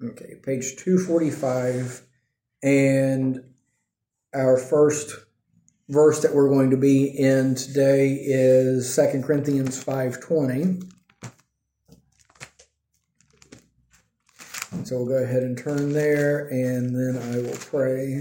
Okay, page 245, and our first verse that we're going to be in today is 2 Corinthians 5:20. So we'll go ahead and turn there, and then I will pray.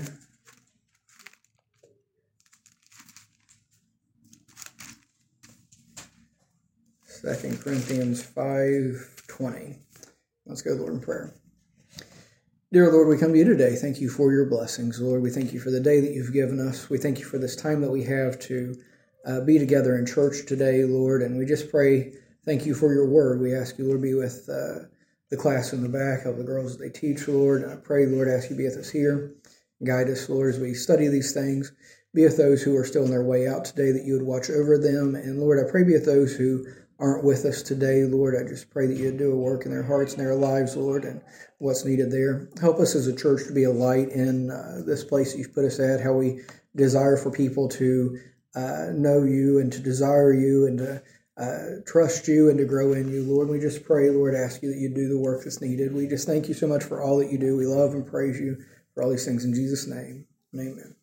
Second Corinthians 5:20. Let's go, Lord, in prayer. Dear Lord, we come to you today. Thank you for your blessings, Lord. We thank you for the day that you've given us. We thank you for this time that we have to be together in church today, Lord. And we just pray, thank you for your word. We ask you, Lord, be with the class in the back, help the girls as they teach, Lord. And I pray, Lord, ask you to be with us here. Guide us, Lord, as we study these things. Be with those who are still on their way out today, that you would watch over them. And Lord, I pray be with those who aren't with us today, Lord. I just pray that you'd do a work in their hearts and their lives, Lord, and what's needed there. Help us as a church to be a light in this place that you've put us at, how we desire for people to know you and to desire you and to trust you and to grow in you, Lord. We just pray, Lord, ask you that you do the work that's needed. We just thank you so much for all that you do. We love and praise you for all these things in Jesus' name. Amen.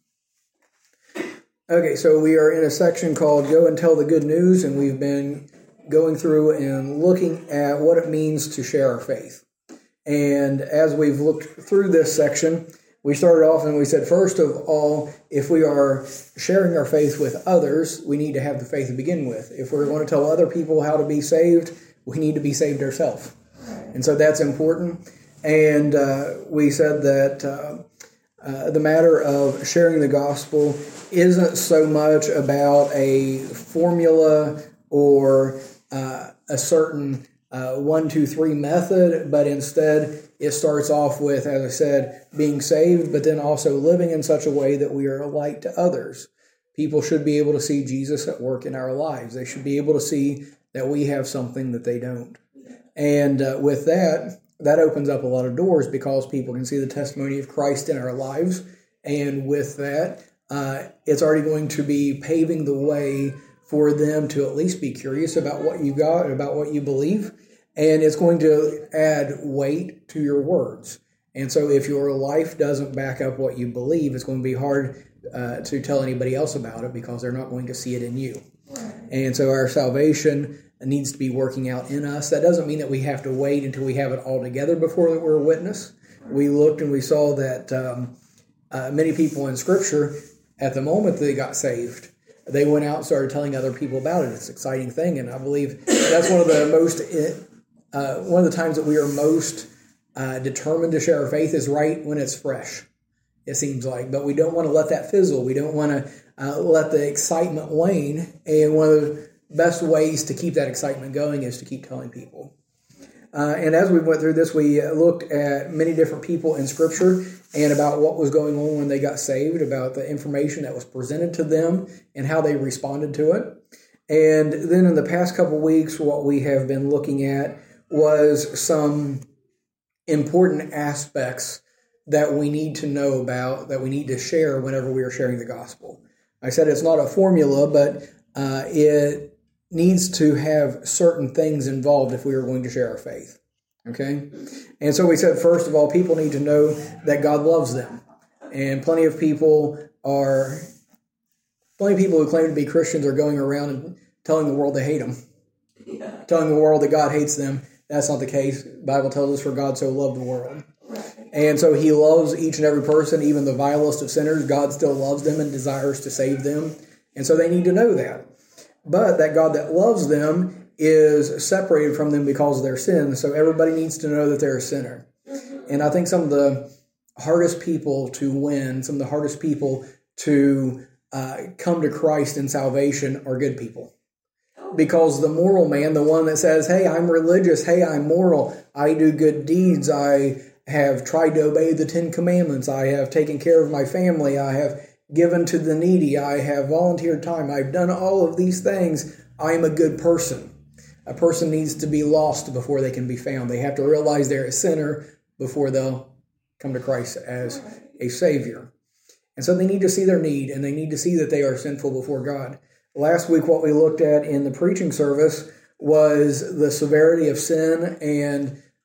Okay, so we are in a section called Go and Tell the Good News, and we've been going through and looking at what it means to share our faith. And as we've looked through this section, we started off and we said, first of all, if we are sharing our faith with others, we need to have the faith to begin with. If we're going to tell other people how to be saved, we need to be saved ourselves. And so that's important. And we said that the matter of sharing the gospel isn't so much about a formula or a certain 1, 2, 3 method, but instead it starts off with, as I said, being saved, but then also living in such a way that we are a light to others. People should be able to see Jesus at work in our lives. They should be able to see that we have something that they don't. And with that opens up a lot of doors because people can see the testimony of Christ in our lives. And with that, it's already going to be paving the way for them to at least be curious about what you got and about what you believe. And it's going to add weight to your words. And so if your life doesn't back up what you believe, it's going to be hard to tell anybody else about it because they're not going to see it in you. And so our salvation needs to be working out in us. That doesn't mean that we have to wait until we have it all together before that we're a witness. We looked and we saw that many people in Scripture, at the moment they got saved, they went out and started telling other people about it. It's an exciting thing, and I believe that's one of the times that we are most determined to share our faith is right when it's fresh, it seems like. But we don't want to let that fizzle. We don't want to let the excitement wane, and one of the best ways to keep that excitement going is to keep telling people. And as we went through this, we looked at many different people in Scripture and about what was going on when they got saved, about the information that was presented to them and how they responded to it. And then in the past couple weeks, what we have been looking at was some important aspects that we need to know about, that we need to share whenever we are sharing the gospel. I said it's not a formula, but it needs to have certain things involved if we are going to share our faith. Okay? And so we said, first of all, people need to know that God loves them. And plenty of people who claim to be Christians are going around and telling the world they hate them. Yeah. Telling the world that God hates them. That's not the case. The Bible tells us, for God so loved the world. Right. And so he loves each and every person, even the vilest of sinners. God still loves them and desires to save them. And so they need to know that. But that God that loves them is separated from them because of their sin. So everybody needs to know that they're a sinner. Mm-hmm. And I think some of the hardest people to win, some of the hardest people to come to Christ in salvation are good people. Because the moral man, the one that says, hey, I'm religious, hey, I'm moral, I do good deeds, I have tried to obey the 10 Commandments, I have taken care of my family, I have given to the needy, I have volunteered time, I've done all of these things, I am a good person. A person needs to be lost before they can be found. They have to realize they're a sinner before they'll come to Christ as a Savior. And so they need to see their need, and they need to see that they are sinful before God. Last week, what we looked at in the preaching service was the severity of sin and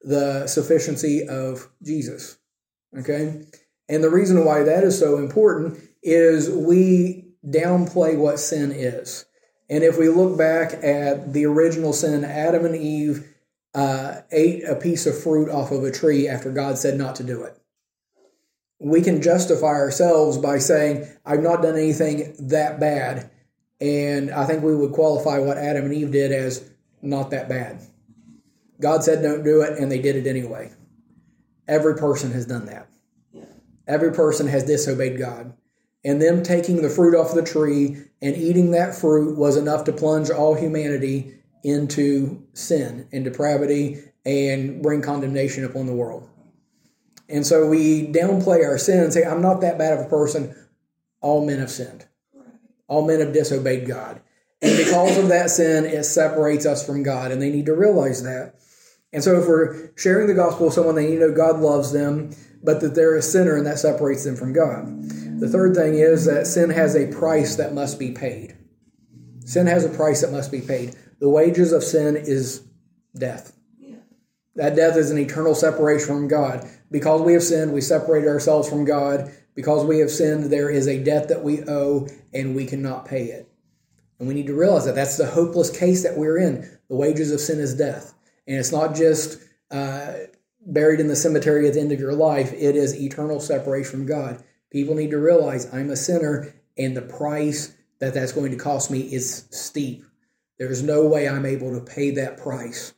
the sufficiency of Jesus. Okay? And the reason why that is so important is we downplay what sin is. And if we look back at the original sin, Adam and Eve ate a piece of fruit off of a tree after God said not to do it. We can justify ourselves by saying, I've not done anything that bad. And I think we would qualify what Adam and Eve did as not that bad. God said don't do it, and they did it anyway. Every person has done that. Every person has disobeyed God. And them taking the fruit off the tree and eating that fruit was enough to plunge all humanity into sin and depravity and bring condemnation upon the world. And so we downplay our sin and say, I'm not that bad of a person. All men have sinned. All men have disobeyed God. And because of that sin, it separates us from God. And they need to realize that. And so if we're sharing the gospel with someone, they need to know God loves them, but that they're a sinner and that separates them from God. The third thing is that sin has a price that must be paid. Sin has a price that must be paid. The wages of sin is death. That death is an eternal separation from God. Because we have sinned, we separate ourselves from God. Because we have sinned, there is a debt that we owe, and we cannot pay it. And we need to realize that that's the hopeless case that we're in. The wages of sin is death. And it's not just buried in the cemetery at the end of your life. It is eternal separation from God. People need to realize I'm a sinner, and the price that that's going to cost me is steep. There's no way I'm able to pay that price.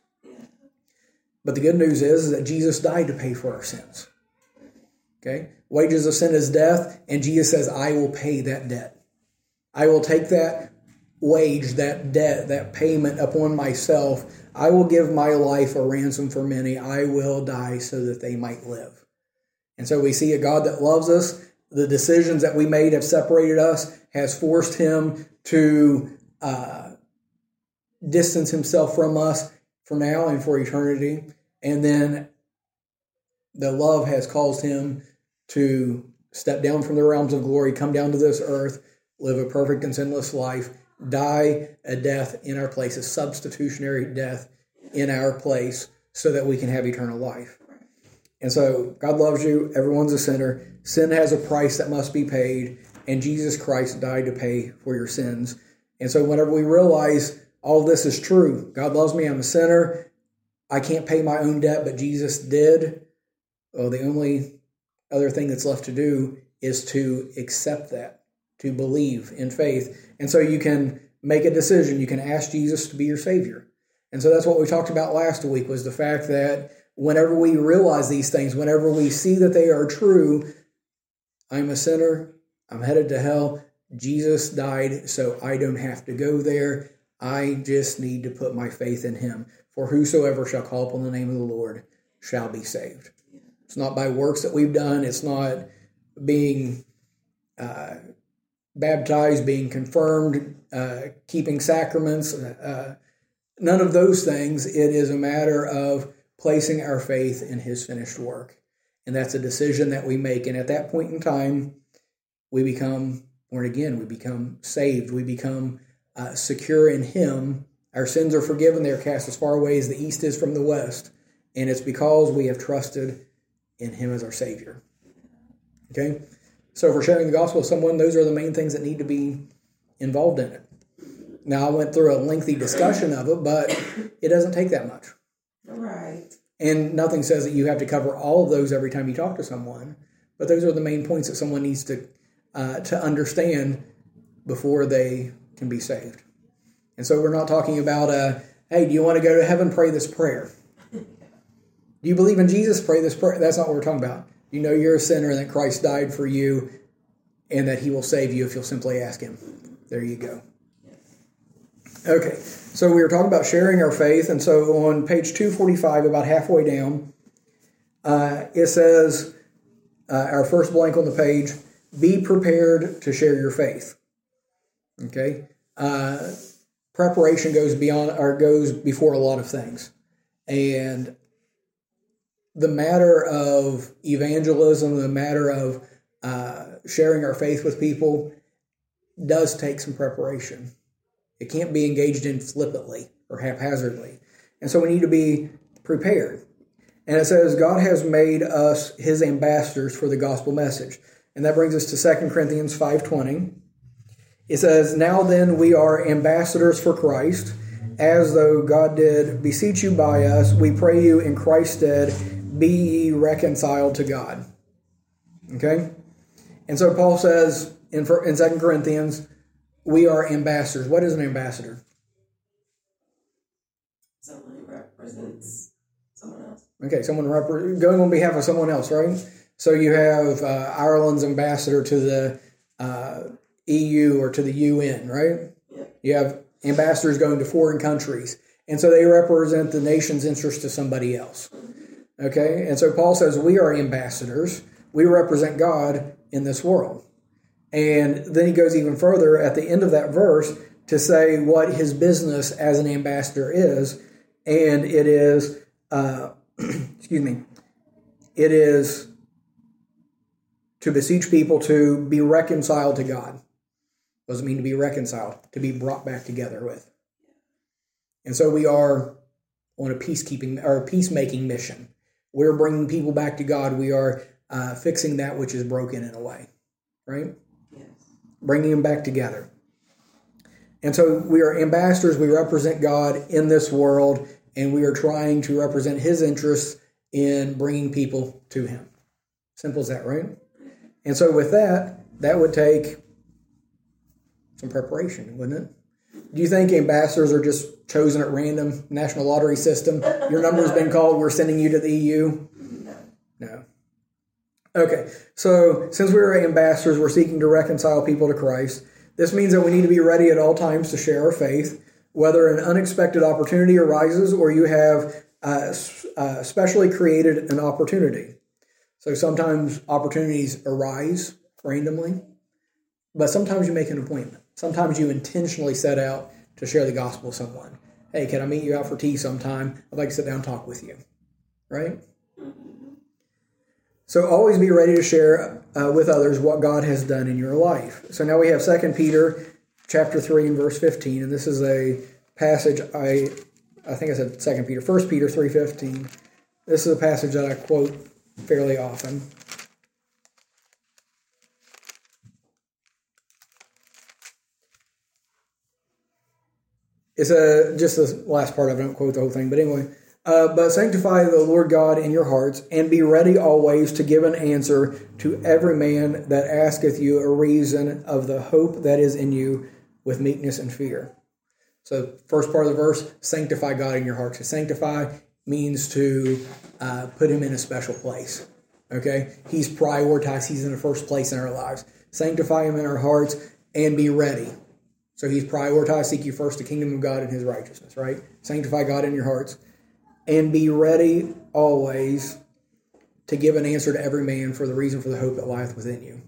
But the good news is that Jesus died to pay for our sins. Okay? Wages of sin is death, and Jesus says, I will pay that debt. I will take that wage, that debt, that payment upon myself. I will give my life a ransom for many. I will die so that they might live. And so we see a God that loves us. The decisions that we made have separated us, has forced him to distance himself from us for now and for eternity. And then the love has caused him to step down from the realms of glory, come down to this earth, live a perfect and sinless life, die a death in our place, a substitutionary death in our place, so that we can have eternal life. And so God loves you. Everyone's a sinner. Sin has a price that must be paid, and Jesus Christ died to pay for your sins. And so whenever we realize all this is true, God loves me, I'm a sinner, I can't pay my own debt, but Jesus did, well, the only other thing that's left to do is to accept that, to believe in faith. And so you can make a decision. You can ask Jesus to be your Savior. And so that's what we talked about last week, was the fact that whenever we realize these things, whenever we see that they are true, I'm a sinner, I'm headed to hell, Jesus died so I don't have to go there. I just need to put my faith in him. For whosoever shall call upon the name of the Lord shall be saved. It's not by works that we've done. It's not being baptized, being confirmed, keeping sacraments, none of those things. It is a matter of placing our faith in his finished work. And that's a decision that we make. And at that point in time, we become born again. We become saved. We become secure in him. Our sins are forgiven. They are cast as far away as the east is from the west. And it's because we have trusted in him as our Savior. Okay? So if we're sharing the gospel with someone, those are the main things that need to be involved in it. Now, I went through a lengthy discussion of it, but it doesn't take that much. Right. And nothing says that you have to cover all of those every time you talk to someone. But those are the main points that someone needs to understand before they can be saved. And so we're not talking about, hey, do you want to go to heaven? Pray this prayer. Do you believe in Jesus? Pray this prayer. That's not what we're talking about. You know you're a sinner and that Christ died for you and that he will save you if you'll simply ask him. There you go. Okay, so we were talking about sharing our faith. And so on page 245, about halfway down, it says, our first blank on the page, be prepared to share your faith. Okay? Preparation goes before a lot of things. And the matter of evangelism, the matter of sharing our faith with people does take some preparation. It can't be engaged in flippantly or haphazardly. And so we need to be prepared. And it says, God has made us his ambassadors for the gospel message. And that brings us to 2 Corinthians 5:20. It says, now then we are ambassadors for Christ, as though God did beseech you by us. We pray you in Christ's stead, be ye reconciled to God. Okay? And so Paul says in 2 Corinthians, we are ambassadors. What is an ambassador? Someone who represents someone else. Okay, going on behalf of someone else, right? So you have Ireland's ambassador to the EU or to the UN, right? Yeah. You have ambassadors going to foreign countries. And so they represent the nation's interest to somebody else. Okay? And so Paul says we are ambassadors. We represent God in this world. And then he goes even further at the end of that verse to say what his business as an ambassador is. And it is, it is to beseech people to be reconciled to God. Doesn't mean to be reconciled, to be brought back together with. And so we are on a peacemaking mission. We're bringing people back to God. We are fixing that which is broken in a way, right? Yes. Bringing them back together. And so we are ambassadors. We represent God in this world, and we are trying to represent his interests in bringing people to him. Simple as that, right? And so with that would take some preparation, wouldn't it? Do you think ambassadors are just chosen at random, national lottery system? Your number's been called, we're sending you to the EU? No. Okay, so since we're ambassadors, we're seeking to reconcile people to Christ. This means that we need to be ready at all times to share our faith, whether an unexpected opportunity arises or you have specially created an opportunity. So sometimes opportunities arise randomly, but sometimes you make an appointment. Sometimes you intentionally set out to share the gospel with someone. Hey, can I meet you out for tea sometime? I'd like to sit down and talk with you. Right? So always be ready to share with others what God has done in your life. So now we have 2 Peter chapter 3 and verse 15. And this is a passage, I think I said 2 Peter, 1 Peter 3:15. This is a passage that I quote fairly often. It's just the last part of it. I don't quote the whole thing, but anyway. But sanctify the Lord God in your hearts, and be ready always to give an answer to every man that asketh you a reason of the hope that is in you with meekness and fear. So first part of the verse, sanctify God in your hearts. To sanctify means to put him in a special place. Okay? He's prioritized. He's in the first place in our lives. Sanctify him in our hearts and be ready. So he's prioritized, seek you first the kingdom of God and his righteousness, right? Sanctify God in your hearts. And be ready always to give an answer to every man for the reason for the hope that lieth within you.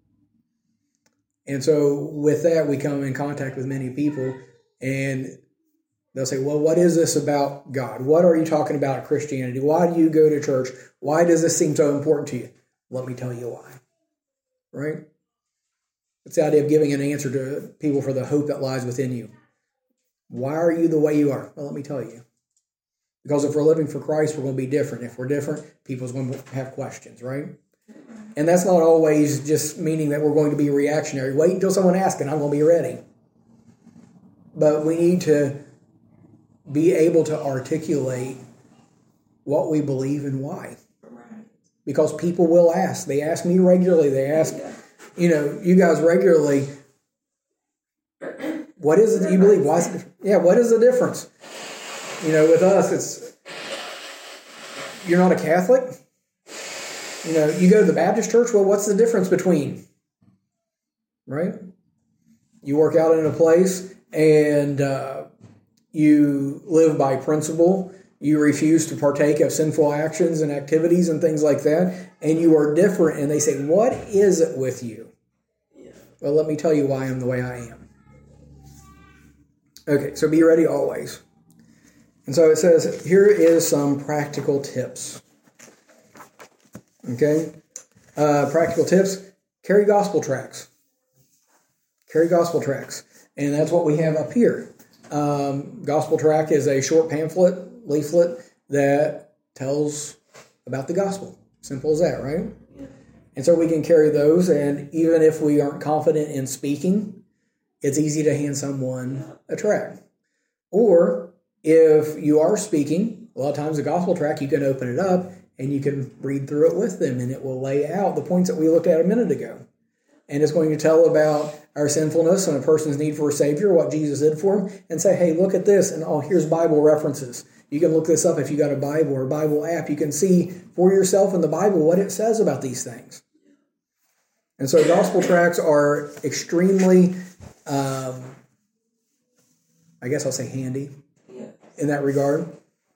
And so with that, we come in contact with many people, and they'll say, well, what is this about God? What are you talking about at Christianity? Why do you go to church? Why does this seem so important to you? Let me tell you why. Right? It's the idea of giving an answer to people for the hope that lies within you. Why are you the way you are? Well, let me tell you. Because if we're living for Christ, we're going to be different. If we're different, people's going to have questions, right? And that's not always just meaning that we're going to be reactionary. Wait until someone asks and I'm going to be ready. But we need to be able to articulate what we believe and why. Because people will ask. They ask me regularly. They ask, you guys regularly, what is it that you believe? Why is it different? What is the difference? With us, it's, you're not a Catholic. You go to the Baptist church. Well, what's the difference between? Right? You work out in a place and you live by principle. You refuse to partake of sinful actions and activities and things like that. And you are different. And they say, what is it with you? Yeah. Well, let me tell you why I'm the way I am. Okay, so be ready always. And so it says, here is some practical tips. Okay? Practical tips. Carry gospel tracts. Carry gospel tracts. And that's what we have up here. Gospel tract is a short pamphlet, leaflet, that tells about the gospel. Simple as that, right? Yeah. And so we can carry those, and even if we aren't confident in speaking, it's easy to hand someone a tract. Or if you are speaking, a lot of times the gospel tract, you can open it up and you can read through it with them, and it will lay out the points that we looked at a minute ago. And it's going to tell about our sinfulness and a person's need for a Savior, what Jesus did for them, and say, hey, look at this, and here's Bible references. You can look this up if you got a Bible or a Bible app. You can see for yourself in the Bible what it says about these things. And so gospel tracts are extremely, I guess I'll say handy in that regard.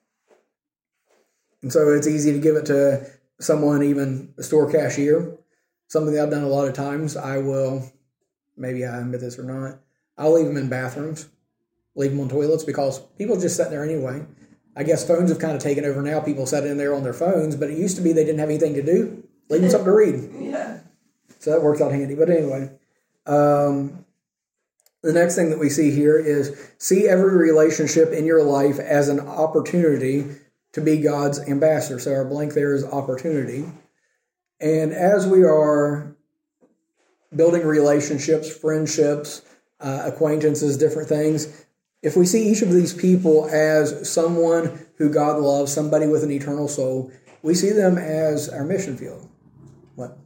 And so it's easy to give it to someone, even a store cashier. Something that I've done a lot of times, I will, maybe I admit this or not, I'll leave them in bathrooms, leave them on toilets, because people just sit there anyway. I guess phones have kind of taken over now. People sit in there on their phones, but it used to be they didn't have anything to do. Leave them something to read. Yeah. So that works out handy. But anyway, the next thing that we see here is see every relationship in your life as an opportunity to be God's ambassador. So our blank there is opportunity. And as we are building relationships, friendships, acquaintances, different things, if we see each of these people as someone who God loves, somebody with an eternal soul, we see them as our mission field. What?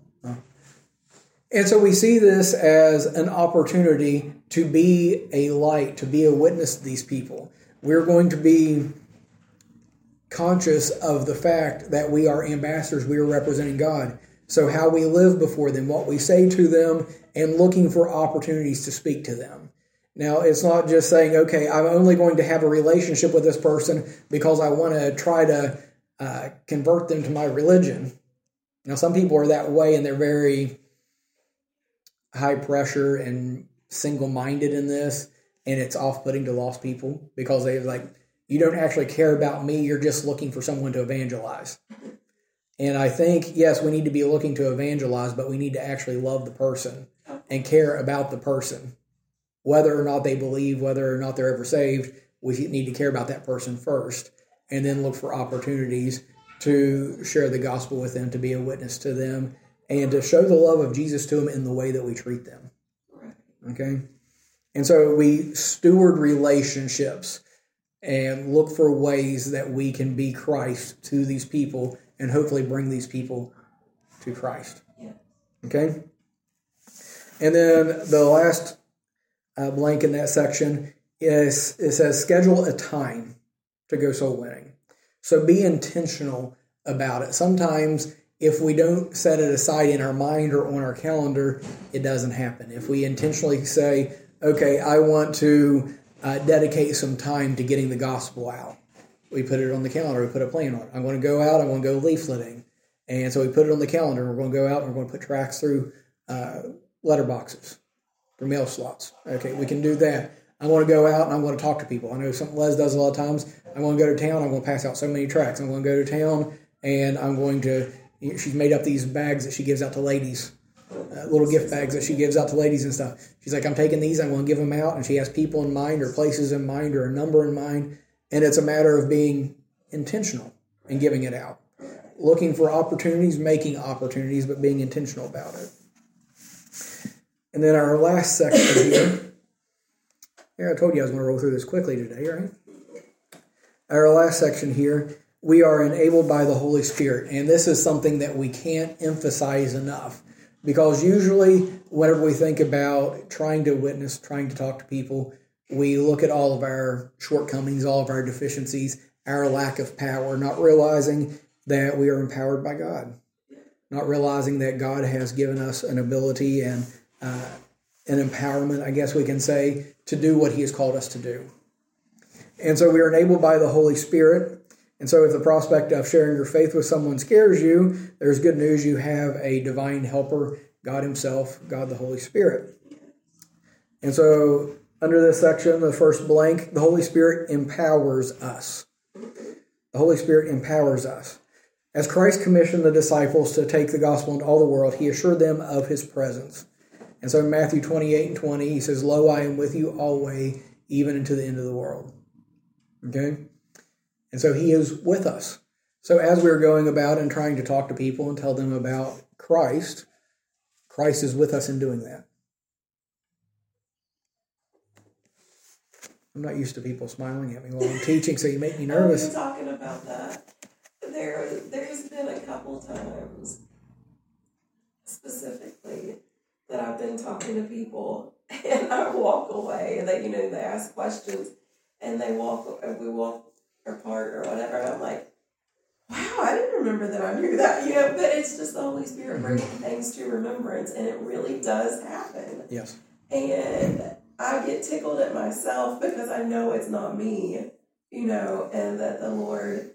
And so we see this as an opportunity to be a light, to be a witness to these people. We're going to be conscious of the fact that we are ambassadors, we are representing God. So how we live before them, what we say to them, and looking for opportunities to speak to them. Now, it's not just saying, okay, I'm only going to have a relationship with this person because I want to try to convert them to my religion. Now, some people are that way, and they're very high pressure and single-minded in this, and it's off-putting to lost people because they're like, you don't actually care about me, you're just looking for someone to evangelize. And I think, yes, we need to be looking to evangelize, but we need to actually love the person and care about the person. Whether or not they believe, whether or not they're ever saved, we need to care about that person first, and then look for opportunities to share the gospel with them, to be a witness to them, and to show the love of Jesus to them in the way that we treat them. Okay? And so we steward relationships and look for ways that we can be Christ to these people and hopefully bring these people to Christ. Yeah. Okay? And then the last blank in that section is, it says, schedule a time to go soul winning. So be intentional about it. Sometimes if we don't set it aside in our mind or on our calendar, it doesn't happen. If we intentionally say, okay, I want to dedicate some time to getting the gospel out. We put it on the calendar. We put a plan on it. I'm going to go out. I'm going to go leafleting. And so we put it on the calendar. We're going to go out and we're going to put tracts through letterboxes, through mail slots. Okay, we can do that. I'm going to go out and I'm going to talk to people. I know something Les does a lot of times. I'm going to go to town. I'm going to pass out so many tracts. I'm going to go to town and I'm going to, she's made up these bags that she gives out to ladies. Little gift bags that she gives out to ladies and stuff. She's like, I'm taking these, I'm going to give them out. And she has people in mind or places in mind or a number in mind. And it's a matter of being intentional and giving it out. Looking for opportunities, making opportunities, but being intentional about it. And then our last section here. Yeah, I told you I was going to roll through this quickly today, right? Our last section here, we are enabled by the Holy Spirit. And this is something that we can't emphasize enough. Because usually, whenever we think about trying to witness, trying to talk to people, we look at all of our shortcomings, all of our deficiencies, our lack of power, not realizing that we are empowered by God. Not realizing that God has given us an ability and an empowerment, I guess we can say, to do what He has called us to do. And so we are enabled by the Holy Spirit. And so if the prospect of sharing your faith with someone scares you, there's good news. You have a divine helper, God Himself, God the Holy Spirit. And so under this section, the first blank, the Holy Spirit empowers us. The Holy Spirit empowers us. As Christ commissioned the disciples to take the gospel into all the world, He assured them of His presence. And so in Matthew 28:20, He says, Lo, I am with you always, even unto the end of the world. Okay? And so He is with us. So as we're going about and trying to talk to people and tell them about Christ, Christ is with us in doing that. I'm not used to people smiling at me while I'm teaching, so you make me nervous. You're talking about that. There's been a couple times, specifically, that I've been talking to people, and I walk away, and they ask questions, and we walk apart or whatever, and I'm like, wow, I didn't remember that I knew that, but it's just the Holy Spirit bringing things to remembrance, and it really does happen. Yes. And I get tickled at myself because I know it's not me, and that the Lord,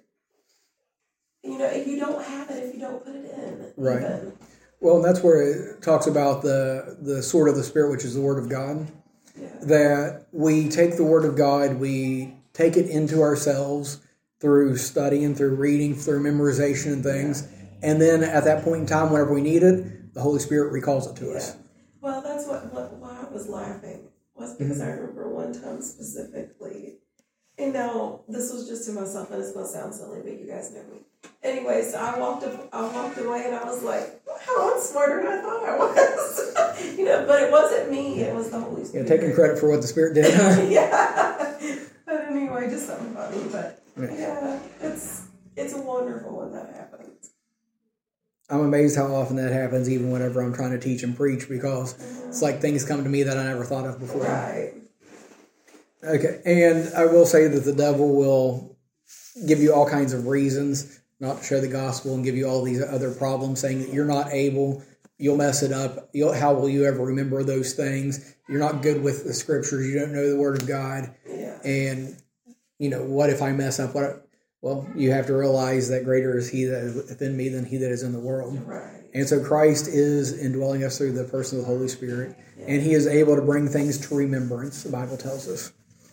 if you don't have it, if you don't put it in. Right. Even. Well, and that's where it talks about the sword of the Spirit, which is the Word of God. Yeah. That we take the Word of God, we take it into ourselves through studying, through reading, through memorization and things. Yeah. And then at that point in time, whenever we need it, the Holy Spirit recalls it to us. Well, that's why I was laughing. Was because I remember one time specifically, and now this was just to myself, and it's going to sound silly, but you guys know me. Anyway, so I walked away, and I was like, wow, I'm smarter than I thought I was. But it wasn't me, it was the Holy Spirit. Yeah, taking credit for what the Spirit did. Yeah. But anyway, just something funny, but yeah, it's wonderful when that happens. I'm amazed how often that happens, even whenever I'm trying to teach and preach, because it's like things come to me that I never thought of before. Right. Okay, and I will say that the devil will give you all kinds of reasons not to share the gospel and give you all these other problems, saying that you're not able, you'll mess it up, how will you ever remember those things? You're not good with the scriptures, you don't know the Word of God, and, what if I mess up? Well, you have to realize that greater is He that is within me than he that is in the world. Right. And so Christ is indwelling us through the person of the Holy Spirit, and He is able to bring things to remembrance, the Bible tells us.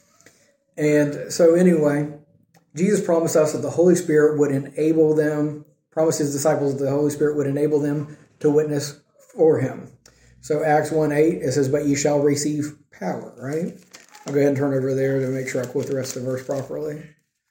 And so anyway, Jesus promised us that the Holy Spirit would enable them, promised His disciples that the Holy Spirit would enable them to witness for Him. So Acts 1:8, it says, but ye shall receive power, right? I'll go ahead and turn over there to make sure I quote the rest of the verse properly.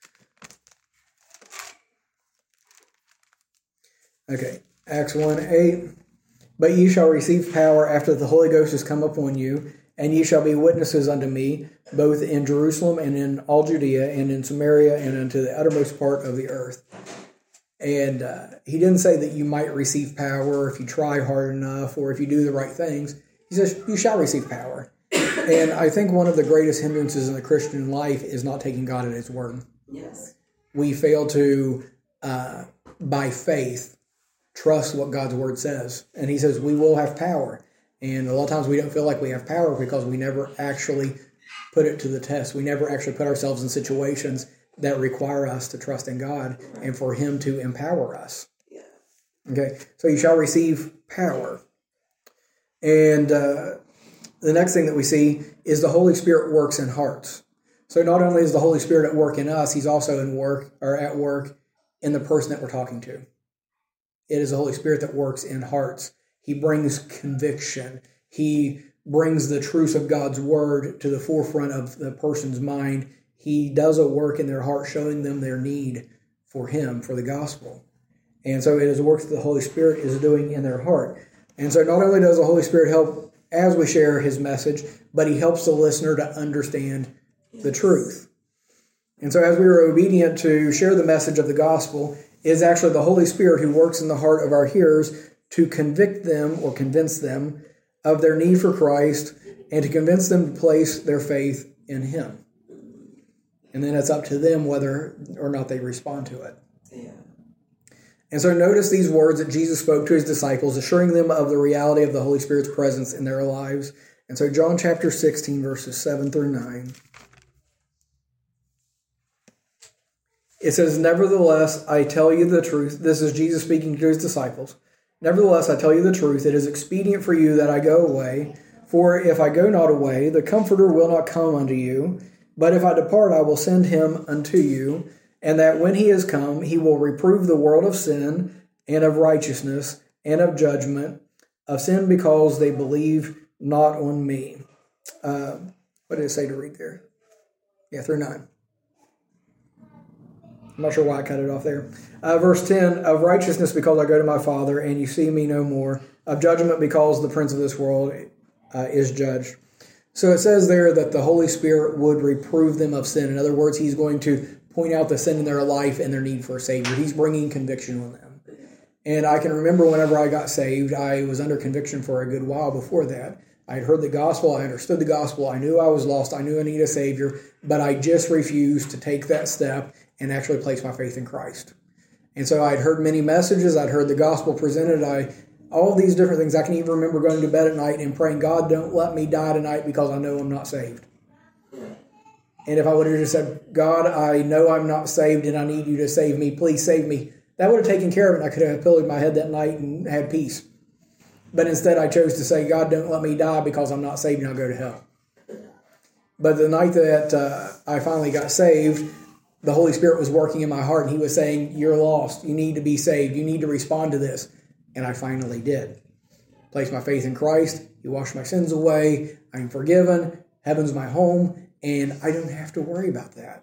Okay, Acts 1:8, but ye shall receive power after the Holy Ghost is come upon you, and ye shall be witnesses unto me, both in Jerusalem and in all Judea and in Samaria and unto the uttermost part of the earth. And he didn't say that you might receive power if you try hard enough or if you do the right things. He says you shall receive power. And I think one of the greatest hindrances in the Christian life is not taking God at His word. Yes. We fail to, by faith, trust what God's word says. And He says we will have power. And a lot of times we don't feel like we have power because we never actually put it to the test. We never actually put ourselves in situations that require us to trust in God and for Him to empower us. Yeah. Okay, so you shall receive power. And the next thing that we see is the Holy Spirit works in hearts. So not only is the Holy Spirit at work in us, He's also at work in the person that we're talking to. It is the Holy Spirit that works in hearts. He brings conviction. He brings the truths of God's word to the forefront of the person's mind. He does a work in their heart, showing them their need for Him, for the gospel. And so it is a work that the Holy Spirit is doing in their heart. And so not only does the Holy Spirit help as we share His message, but He helps the listener to understand the truth. And so as we are obedient to share the message of the gospel, it is actually the Holy Spirit who works in the heart of our hearers to convict them or convince them of their need for Christ and to convince them to place their faith in Him. And then it's up to them whether or not they respond to it. Yeah. And so notice these words that Jesus spoke to His disciples, assuring them of the reality of the Holy Spirit's presence in their lives. And so John chapter 16, verses 7 through 9. It says, nevertheless, I tell you the truth. This is Jesus speaking to His disciples. Nevertheless, I tell you the truth. It is expedient for you that I go away. For if I go not away, the Comforter will not come unto you. But if I depart, I will send Him unto you. And that when He is come, He will reprove the world of sin, and of righteousness, and of judgment. Of sin because they believe not on me. What did it say to read there? Yeah, through 9. I'm not sure why I cut it off there. Verse 10, of righteousness because I go to my Father, and you see me no more. Of judgment because the prince of this world is judged. So it says there that the Holy Spirit would reprove them of sin. In other words, he's going to point out the sin in their life and their need for a Savior. He's bringing conviction on them. And I can remember whenever I got saved, I was under conviction for a good while before that. I had heard the gospel, I understood the gospel, I knew I was lost, I knew I needed a Savior, but I just refused to take that step and actually place my faith in Christ. And so I'd heard many messages, I'd heard the gospel presented, all these different things. I can even remember going to bed at night and praying, God, don't let me die tonight because I know I'm not saved. And if I would have just said, God, I know I'm not saved and I need you to save me, please save me, that would have taken care of it. I could have pillowed my head that night and had peace. But instead I chose to say, God, don't let me die because I'm not saved and I'll go to hell. But the night that I finally got saved, the Holy Spirit was working in my heart, and he was saying, you're lost. You need to be saved. You need to respond to this. And I finally did. Placed my faith in Christ. He washed my sins away. I'm forgiven. Heaven's my home. And I don't have to worry about that.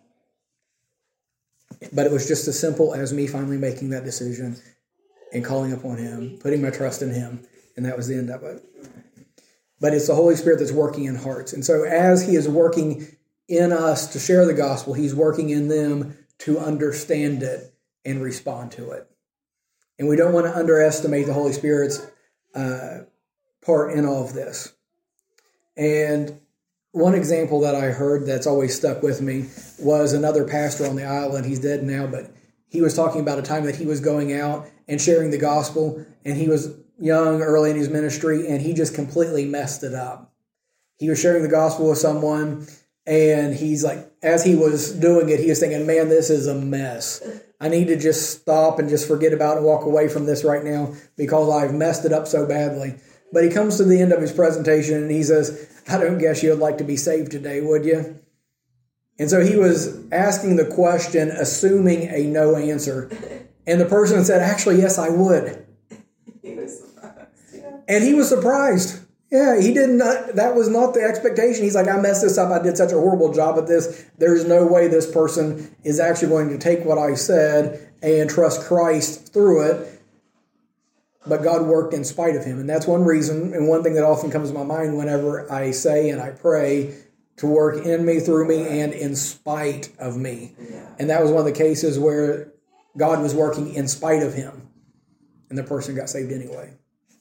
But it was just as simple as me finally making that decision and calling upon him, putting my trust in him. And that was the end of it. But it's the Holy Spirit that's working in hearts. And so as he is working in us to share the gospel, he's working in them to understand it and respond to it. And we don't want to underestimate the Holy Spirit's part in all of this. And one example that I heard that's always stuck with me was another pastor on the island. He's dead now, but he was talking about a time that he was going out and sharing the gospel, and he was young, early in his ministry, and he just completely messed it up. He was sharing the gospel with someone, and he's like, as he was doing it, he was thinking, man, this is a mess. I need to just stop and just forget about it and walk away from this right now because I've messed it up so badly. But he comes to the end of his presentation and he says, I don't guess you'd like to be saved today, would you? And so he was asking the question, assuming a no answer. And the person said, actually, yes, I would. He was surprised. Yeah. And he was surprised. Yeah, he did not. That was not the expectation. He's like, I messed this up. I did such a horrible job at this. There's no way this person is actually going to take what I said and trust Christ through it. But God worked in spite of him. And that's one reason, and one thing that often comes to my mind whenever I say and I pray, to work in me, through me, and in spite of me. Yeah. And that was one of the cases where God was working in spite of him. And the person got saved anyway.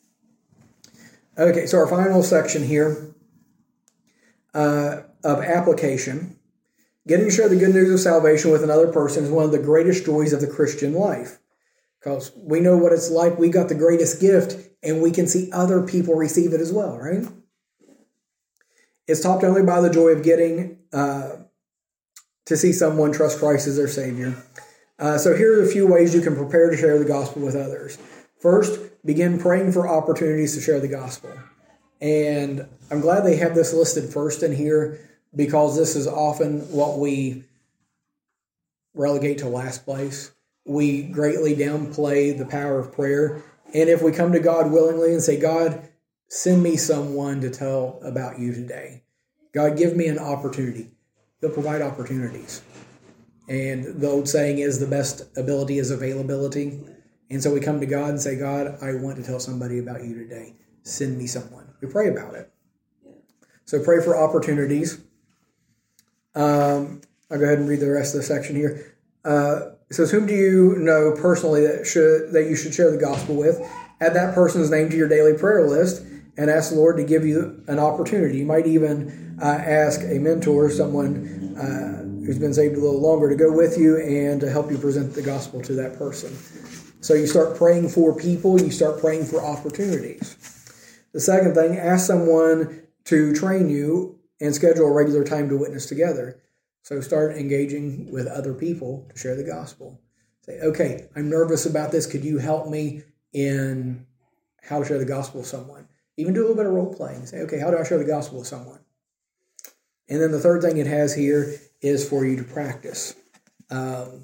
Okay, so our final section here of application. Getting to share the good news of salvation with another person is one of the greatest joys of the Christian life. Because we know what it's like. We got the greatest gift, and we can see other people receive it as well, right? It's topped only by the joy of getting to see someone trust Christ as their Savior. So here are a few ways you can prepare to share the gospel with others. First, begin praying for opportunities to share the gospel. And I'm glad they have this listed first in here, because this is often what we relegate to last place. We greatly downplay the power of prayer. And if we come to God willingly and say, God, send me someone to tell about you today. God, give me an opportunity. He'll provide opportunities. And the old saying is the best ability is availability. And so we come to God and say, God, I want to tell somebody about you today. Send me someone. We pray about it. So pray for opportunities. I'll go ahead and read the rest of the section here. It says, whom do you know personally that you should share the gospel with? Add that person's name to your daily prayer list and ask the Lord to give you an opportunity. You might even ask a mentor, someone who's been saved a little longer, to go with you and to help you present the gospel to that person. So you start praying for people, you start praying for opportunities. The second thing, ask someone to train you and schedule a regular time to witness together. So start engaging with other people to share the gospel. Say, okay, I'm nervous about this. Could you help me in how to share the gospel with someone? Even do a little bit of role playing. Say, okay, how do I share the gospel with someone? And then the third thing it has here is for you to practice. I'm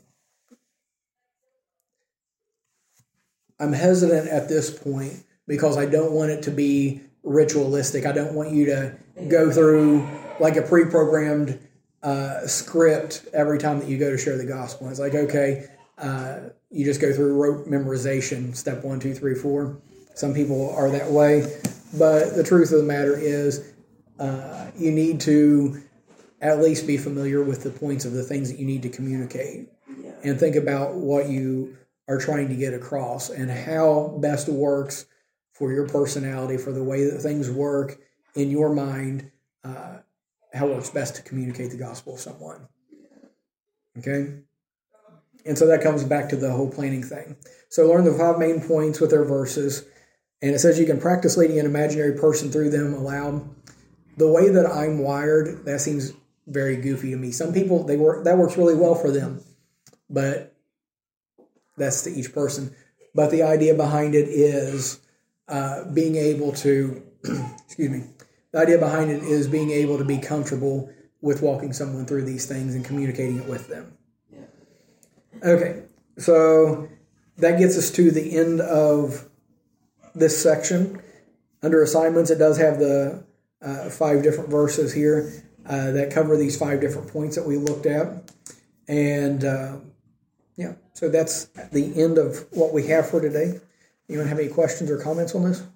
hesitant at this point because I don't want it to be ritualistic. I don't want you to go through like a pre-programmed script every time that you go to share the gospel. It's like, okay, you just go through rote memorization, step 1, 2, 3, 4. Some people are that way, but the truth of the matter is you need to at least be familiar with the points of the things that you need to communicate, and think about what you are trying to get across and how best works for your personality, for the way that things work in your mind, how it works best to communicate the gospel to someone. Okay? And so that comes back to the whole planning thing. So learn the 5 main points with their verses. And it says you can practice leading an imaginary person through them aloud. The way that I'm wired, that seems very goofy to me. Some people, that works really well for them. But that's to each person. But the idea behind it is being able to, excuse me, the idea behind it is being able to be comfortable with walking someone through these things and communicating it with them. Yeah. Okay, so that gets us to the end of this section. Under assignments, it does have the 5 different verses here that cover these 5 different points that we looked at. And yeah, so that's the end of what we have for today. Anyone have any questions or comments on this?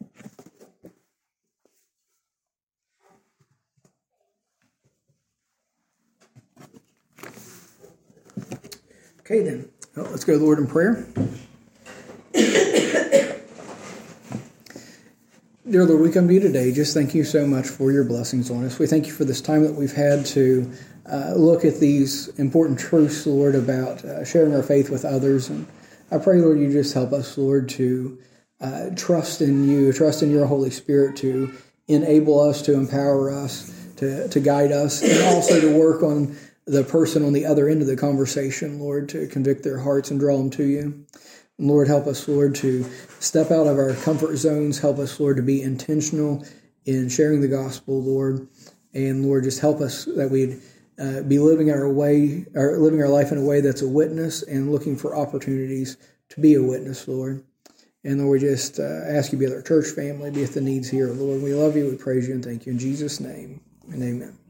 Okay, then. Well, let's go to the Lord in prayer. Dear Lord, we come to you today. Just thank you so much for your blessings on us. We thank you for this time that we've had to look at these important truths, Lord, about sharing our faith with others. And I pray, Lord, you just help us, Lord, to trust in you, trust in your Holy Spirit to enable us, to empower us, to guide us, and also to work on the person on the other end of the conversation, Lord, to convict their hearts and draw them to you. And Lord, help us, Lord, to step out of our comfort zones. Help us, Lord, to be intentional in sharing the gospel, Lord. And Lord, just help us that we'd be living our life in a way that's a witness and looking for opportunities to be a witness, Lord. And Lord, we just ask you to be with our church family, be with the needs here, Lord. We love you, we praise you, and thank you in Jesus' name, and amen.